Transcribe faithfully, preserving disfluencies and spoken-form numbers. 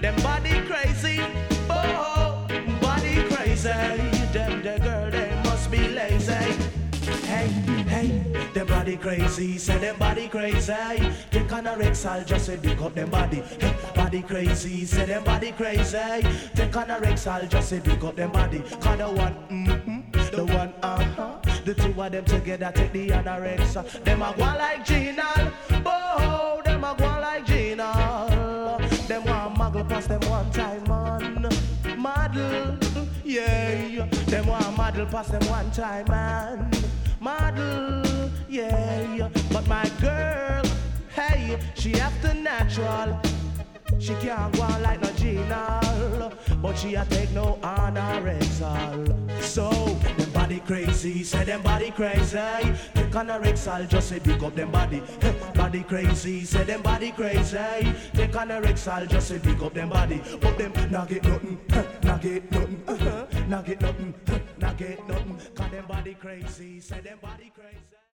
them body crazy, oh, body crazy. Them the girl, they must be lazy. Hey, hey, them body crazy, say them body crazy. Take on a Rexall, just say pick up them body. Hey, body crazy, say them body crazy. Take on a Rexall, just say pick up them body. Cause the one, mm-hmm, the one, uh-huh. The two of them together take the anorexia. Them a go like Gina, oh, them a go like Gina. Them want muggle pass them one time man. Model, yeah. Them want model pass them one time man. Model, yeah. But my girl, hey, she after natural. She can't go on like no Gina, but she a take no anorexia. So, them body crazy, say them body crazy. Take anorexia, just say pick up them body. Hey, body crazy, say them body crazy. Take anorexia, just say pick up them body. But them not get nothing, not get nothing, not get nothing, not get nothing. Cause them body crazy, say them body crazy.